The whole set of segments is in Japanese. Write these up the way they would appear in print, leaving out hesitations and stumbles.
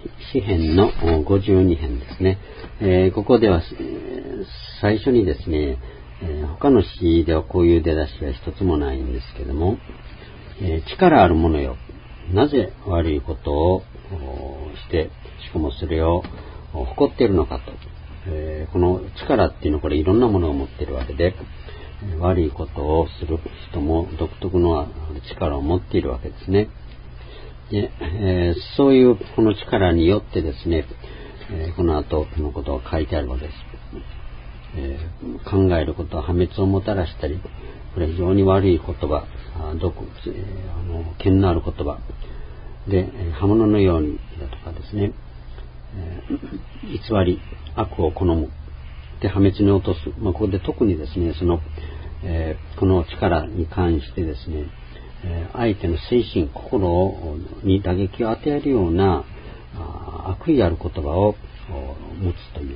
詩編の52編ですね。ここでは、最初にですね、他の詩ではこういう出だしは一つもないんですけども、力ある者よ、なぜ悪いことをして、しかもそれを誇っているのかと。この力っていうのはこれいろんなものを持っているわけで、悪いことをする人も独特の力を持っているわけですね。でそういうこの力によってですね、この後のことが書いてあるわけです。考えることは破滅をもたらしたり、これ非常に悪い言葉、剣のある言葉で刃物のようにだとかですね、偽り、悪を好むで破滅に落とす、ここで特にですねこの力に関してですね、相手の精神、心に打撃を与えるような悪意ある言葉を持つという、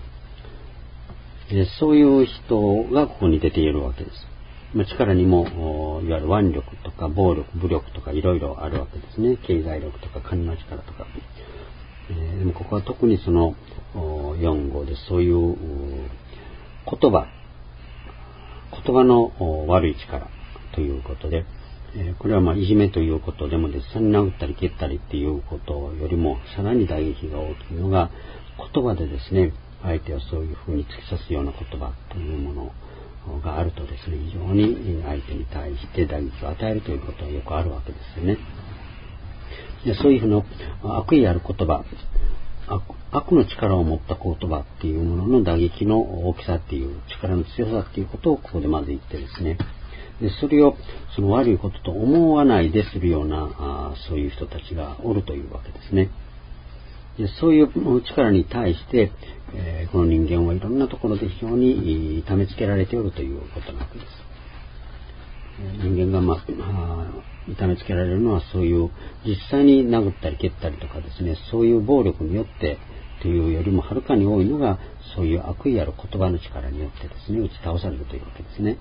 そういう人がここに出ているわけです。力にもいわゆる腕力とか暴力、武力とかいろいろあるわけですね。経済力とか金の力とか、でもここは特にその4号でそういう言葉の悪い力ということで、これはいじめということでも実際に殴ったり蹴ったりっていうことよりもさらに打撃が大きいのが言葉でですね、相手をそういうふうに突き刺すような言葉というものがあるとですね、非常に相手に対して打撃を与えるということがよくあるわけですよね。でそういうふうな悪意ある言葉、悪の力を持った言葉っていうものの打撃の大きさっていう力の強さっていうことをここでまず言ってですね、でそれをその悪いことと思わないでするようなそういう人たちがおるというわけですね。でそういう力に対して、この人間はいろんなところで非常に痛めつけられておるということなわけです。人間が、痛めつけられるのはそういう実際に殴ったり蹴ったりとかですね、そういう暴力によってというよりもはるかに多いのがそういう悪意ある言葉の力によってですね、打ち倒されるというわけですね。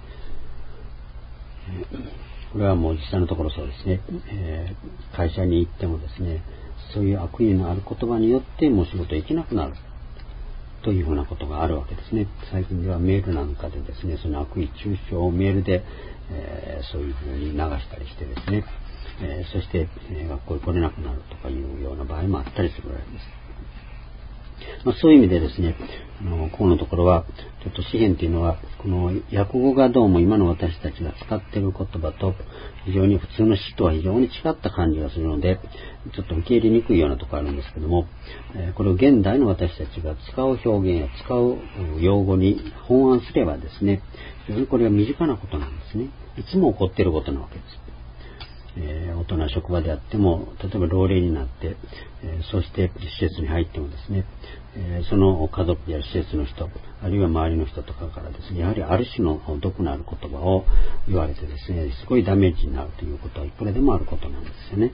これはもう実際のところそうですね、会社に行ってもですね、そういう悪意のある言葉によってもう仕事行けなくなるというふうなことがあるわけですね。最近ではメールなんかでですね、その悪意中傷をメールで、そういうふうに流したりしてですね、そして、学校に来れなくなるとかいうような場合もあったりするわけです。そういう意味でですね、ここのところはちょっと詩編というのはこの訳語がどうも今の私たちが使っている言葉と非常に普通の詩とは非常に違った感じがするので、ちょっと受け入れにくいようなところあるんですけども、これを現代の私たちが使う表現や使う用語に翻案すればですね、非常にこれは身近なことなんですね。いつも起こっていることなわけです。大人職場であっても、例えば老齢になって、そして施設に入ってもですね、その家族や施設の人、あるいは周りの人とかからですね、やはりある種の毒のある言葉を言われてですね、すごいダメージになるということはいくらでもあることなんですよね。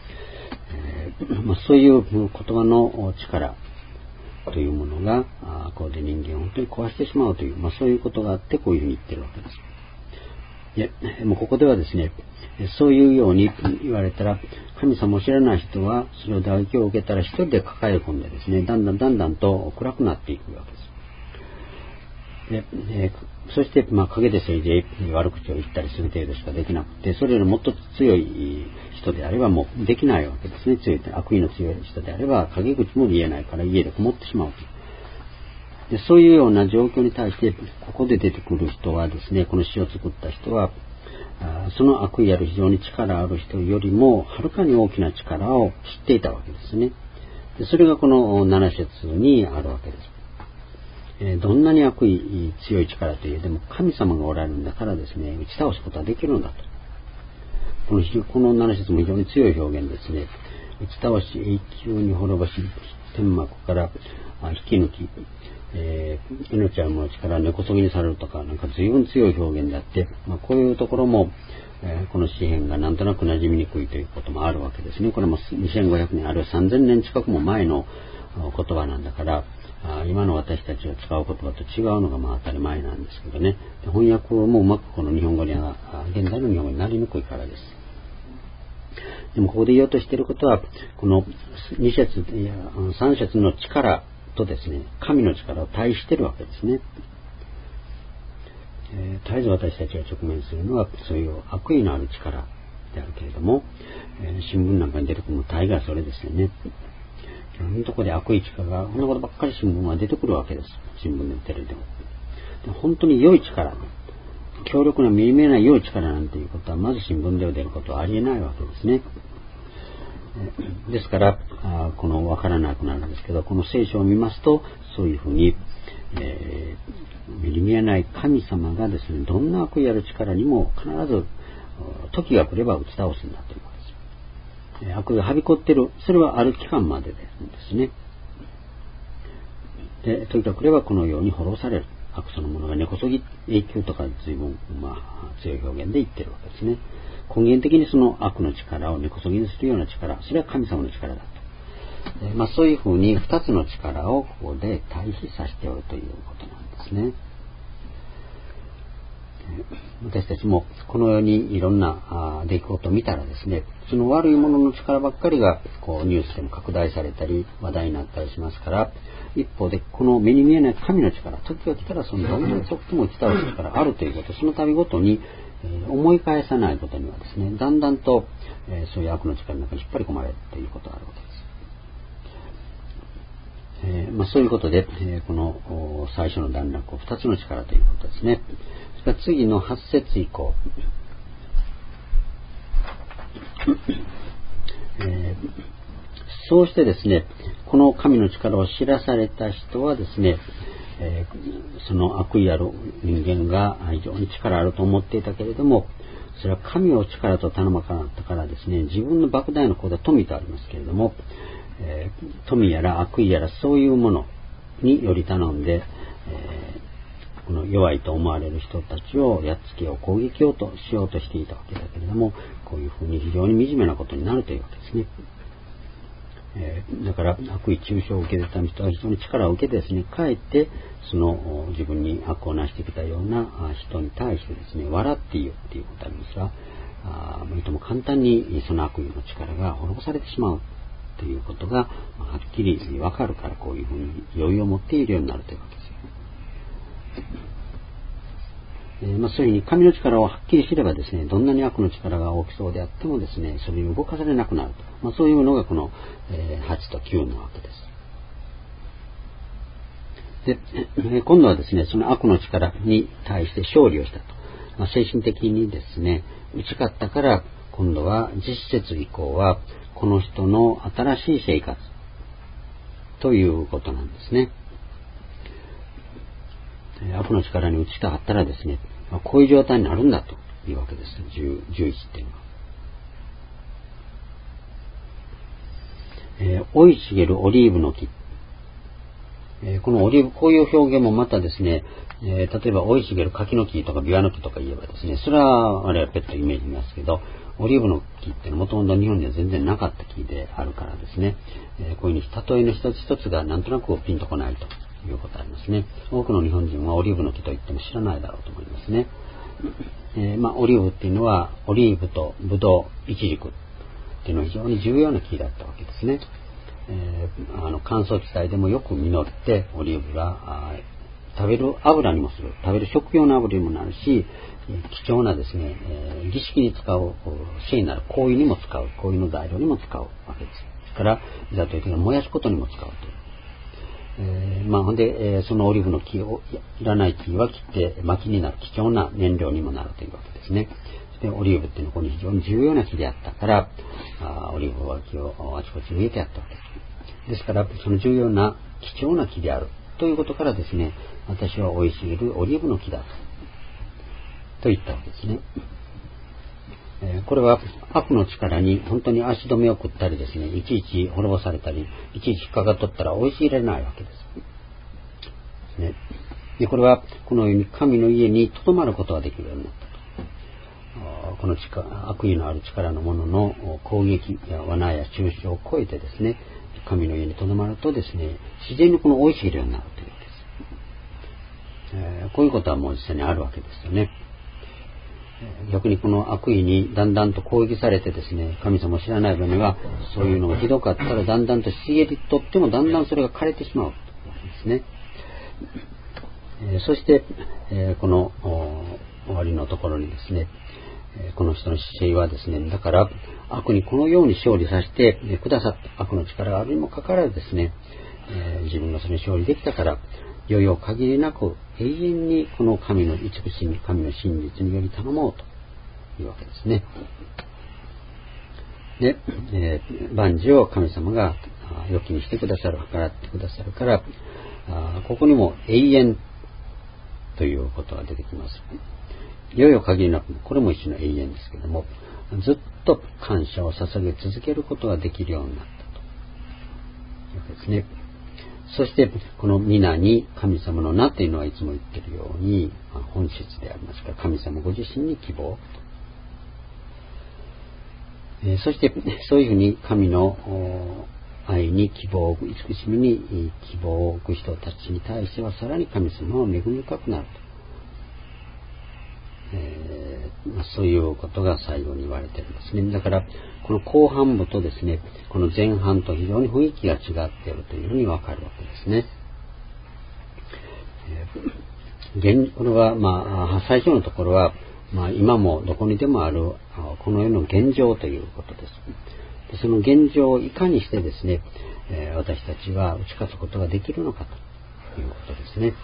そういう言葉の力というものがこうで人間を本当に壊してしまうという、そういうことがあってこういうふうに言ってるわけです。もうここではですね、そういうように言われたら、神様を知らない人はそれを打撃を受けたら一人で抱え込んでですね、だんだんと暗くなっていくわけです。そして陰でそれで悪口を言ったりする程度しかできなくて、それよりもっと強い人であればもうできないわけですね。悪意の強い人であれば陰口も言えないから家でこもってしまうと。でそういうような状況に対してここで出てくる人はですね、この詩を作った人はその悪意ある非常に力ある人よりもはるかに大きな力を知っていたわけですね。でそれがこの7節にあるわけです。どんなに悪意強い力といえでも神様がおられるんだからですね、打ち倒すことはできるんだと。この7節も非常に強い表現ですね。打ち倒し永久に滅ぼし天幕から引き抜き、命ある者から根こそぎにされるとか、なんか随分強い表現であって、こういうところも、この詩編がなんとなく馴染みにくいということもあるわけですね。これも2500年あるいは3000年近くも前の言葉なんだから、今の私たちが使う言葉と違うのが当たり前なんですけどね。翻訳もうまくこの日本語には現在の日本語になりにくいからです。 でもここで言おうとしていることは、この2節、3節の力とですね、神の力を対しているわけですね。絶えず私たちが直面するのは、そういう悪意のある力であるけれども、新聞なんかに出てくるの大概それですよね。いろんなところで悪意力が、こんなことばっかり新聞は出てくるわけです。新聞でもテレビでも。本当に良い力、強力な目に見えない良い力なんていうことは、まず新聞では出ることはありえないわけですね。ですから、この分からなくなるんですけど、この聖書を見ますと、そういうふうに、目に見えない神様がですね、どんな悪意ある力にも必ず時が来れば打ち倒すんだということです。悪がはびこっている、それはある期間までですね。で、時が来ればこのように滅ぼされる。悪そのものが根こそぎ永久とか随分、強い表現で言ってるわけですね。根源的にその悪の力を根こそぎにするような力、それは神様の力だと。そういうふうに二つの力をここで対比させておるということなんですね。私たちもこのようにいろんな出来事を見たらですね、その悪いものの力ばっかりがこうニュースでも拡大されたり話題になったりしますから、一方でこの目に見えない神の力、時が来たらそのどんなに遅くても打ち倒す力あるということ、その度ごとに思い返さないことにはですね、だんだんとそういう悪の力の中に引っ張り込まれるということがあるわけです。そういうことで、この最初の段落を2つの力ということですね。それから次の8節以降、そうしてですね、この神の力を知らされた人はですね、その悪意ある人間が非常に力あると思っていたけれども、それは神を力と頼まなかったからですね、自分の莫大なことは富とありますけれども、富やら悪意やらそういうものにより頼んで、この弱いと思われる人たちをやっつけよう、攻撃をしようとしていたわけだけれども、こういうふうに非常に惨めなことになるというわけですね。だから悪意中傷を受けてた人は非常に力を受けてですね、かえってその自分に悪を成してきたような人に対してですね、笑っているっていうことがありますが、いとも簡単にその悪意の力が滅ぼされてしまうということがはっきりわかるから、こういうふうに余裕を持っているようになるというわけですよ。そういうふうに神の力をはっきり知ればですね、どんなに悪の力が大きそうであってもですね、それに動かされなくなると。そういうのがこの8と9のわけです。で、今度はですね、その悪の力に対して勝利をしたと。精神的にですね、打ち勝ったから、今度は10節以降は、この人の新しい生活ということなんですね。悪の力に打ち勝ったらですね、こういう状態になるんだというわけです。11っていうのは。生い茂るオリーブの木。このオリーブ、こういう表現もまたですね、例えば生い茂る柿の木とかビワの木とか言えばですね、それは我々はペットイメージしますけど、オリーブの木っていうのはもともと日本には全然なかった木であるからですね、こういうふうに例えの一つ一つがなんとなくピンとこないということがありますね。多くの日本人はオリーブの木と言っても知らないだろうと思いますね。オリーブっていうのはオリーブとブドウ、イチジクっていうのは非常に重要な木だったわけですね。乾燥地帯でもよく実ってオリーブが食べる油にもする、食べる食用の油にもなるし、貴重なですね、儀式に使う聖なる香油にも使う、香油の材料にも使うわけです。ですからいざという時は燃やすことにも使うという。ほんで、そのオリーブの木をいらない木は切って薪になる貴重な燃料にもなるというわけですね。でオリーブっていうのはここに非常に重要な木であったから、オリーブは木をあちこち植えてあったわけです。ですからその重要な貴重な木であるということからですね、私は生い茂るオリーブの木だと言ったわけですね。これは悪の力に本当に足止めを食ったりですね、いちいち滅ぼされたり、いちいち引っかかっとったら生い茂れないわけです。でこれはこのように神の家に留まることができるようになったと。この悪意のある力のものの攻撃や罠や中傷を超えてですね、神の家に留まるとですね、自然にこの生い茂るようになるというわけです。。こういうことはもう実際にあるわけですよね。 逆にこの悪意にだんだんと攻撃されてですね、神様を知らない場合にはそういうのがひどかったらだんだんと茂りとってもだんだんそれが枯れてしまうわけですね。そして、この終わりのところにですね、この人の姿勢はですね、だから悪にこのように勝利させてくださった悪の力があるにもかかわらずですね、自分がそれに勝利できたから余裕限りなく永遠にこの神の慈しみ、神の真実により頼もうというわけですね。で、万事を神様が良きにしてくださる、計らってくださるから、ここにも永遠ということが出てきます。余裕限りなく、これも一種の永遠ですけども、ずっと感謝を捧げ続けることができるようになったというわけですね。そしてこの皆に神様の名というのはいつも言っているように本質でありますから神様ご自身に希望、そしてそういうふうに神の愛に希望を置く、慈しみに希望を置く人たちに対してはさらに神様は恵み深くなると、そういうことが最後に言われているんですね。だからこの後半部とですね、この前半と非常に雰囲気が違っているというふうにわかるわけですね。これは最初のところは、今もどこにでもあるこの世の現状ということです。でその現状をいかにしてですね、私たちは打ち勝つことができるのかということですね。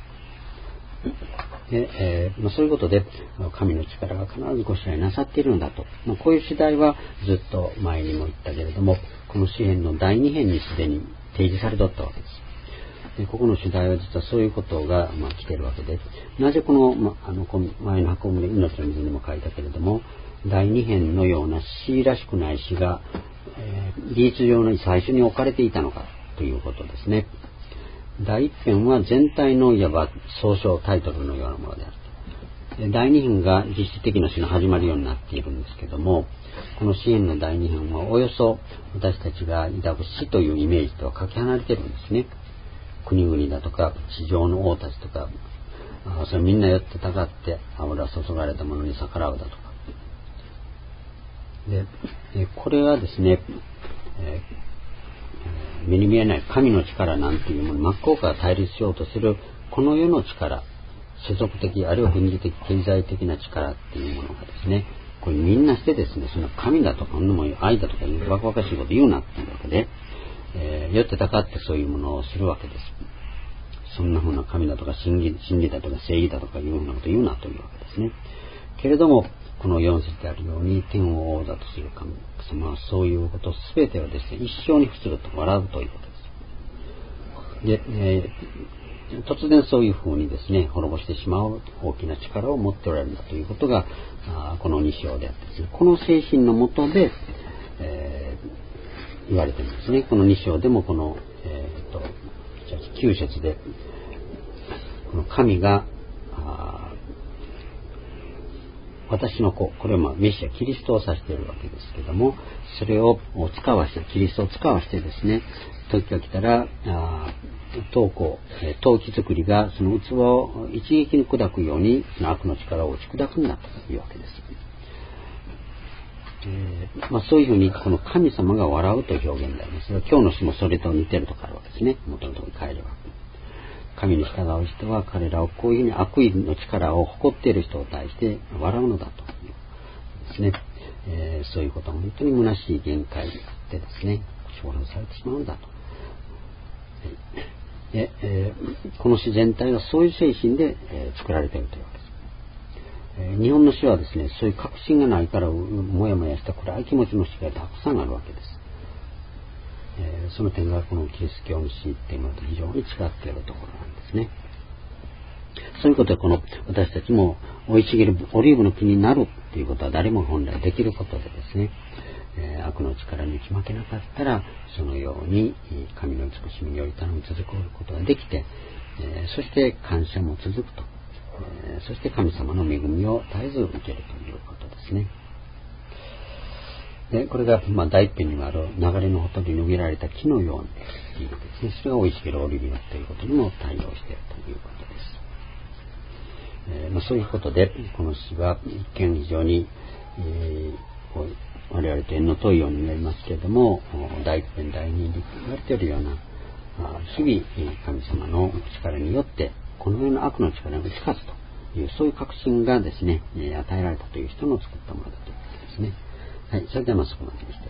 でそういうことで神の力が必ずご支配なさっているのだと、こういう次第はずっと前にも言ったけれども、この詩編の第2編にすでに提示されとったわけです。でここの次第は実はそういうことが来ているわけで、なぜこの、前の箱舟命の水にも書いたけれども、第2編のような詩らしくない詩が、理律上の最初に置かれていたのかということですね。第1編は全体のいわば総称タイトルのようなものである。第2編が実質的な詩の始まるようになっているんですけども、この詩編の第2編はおよそ私たちが抱く死というイメージとはかけ離れているんですね。国々だとか地上の王たちとか、それみんな寄ってたかって油注がれたものに逆らうだとか。でこれはですね、目に見えない神の力なんていうもの、真っ向から対立しようとするこの世の力、世俗的あるいは軍事的経済的な力っていうものがですね、これみんなしてですね、その神だとか愛だとかいうバカバカしいこと言うなっていうわけで、寄ってたかってそういうものをするわけです。そんなふうな神だとか真理だとか正義だとかいうふうなこと言うなというわけですね。けれどもこの4節であるように、天を王座とする神様はそういうこと全てをですね、一生に付すると笑うということです。で、突然そういうふうにですね、滅ぼしてしまう大きな力を持っておられるんだということがこの2章であってですね、この精神のもとで、言われているんですね。この2章でもこの、9節でこの神が私の子、これはメシアキリストを指しているわけですけども、それを使わして、キリストを使わしてですね、時が来たら陶器作りがその器を一撃に砕くようにその悪の力を打ち砕くんだというわけです。そういうふうにこの神様が笑うという表現であります。今日の詩もそれと似てるとかあるわけですね。元のところに帰れば、神に従う人は彼らをこういうふうに悪意の力を誇っている人を対して笑うのだというですね、そういうことは本当に虚しい限界であってですね、消耗されてしまうんだと。この詩全体がそういう精神で、作られているというわけです。日本の詩はですね、そういう確信がないからもやもやした暗い気持ちの詩がたくさんあるわけです。その点がこのキリスト教の詩っていうのと非常に違っているところなんですね。そういうことでこの私たちも生い茂るオリーブの木になるっていうことは誰も本来できることでですね、悪の力に打ち負けなかったらそのように神の慈しみにより頼み続けることができて、そして感謝も続くと、そして神様の恵みを絶えず受けるということですね。でこれが第一編にもある流れのほとりに植えられた木のようにというですね、それが生い茂るオリーブということにも対応しているということです。 そういうことでこの詩は一見非常に、我々と縁の遠いように見えますけれども、大苦天大人力と言われているような、日々神様の力によってこの世の悪の力が打ち勝つという、そういう確信がですね、与えられたという人の作ったものだということですね。はい、それではそこまでにして